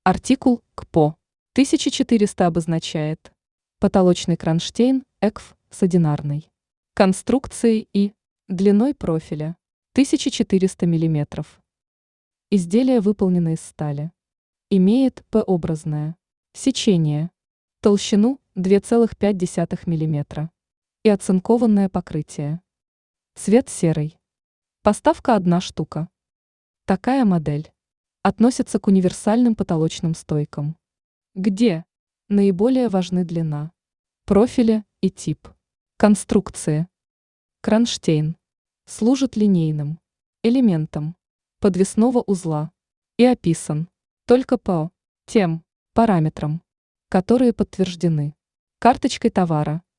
Артикул КПО 1400 обозначает потолочный кронштейн ЭКФ с одинарной конструкцией и длиной профиля 1400 мм. Изделие выполнено из стали. Имеет П-образное сечение, толщину 2,5 мм и оцинкованное покрытие. Цвет серый. Поставка 1 штука. Такая модель относится к универсальным потолочным стойкам, где наиболее важны длина профиля и тип конструкции. Кронштейн служит линейным элементом подвесного узла и описан только по тем параметрам, которые подтверждены карточкой товара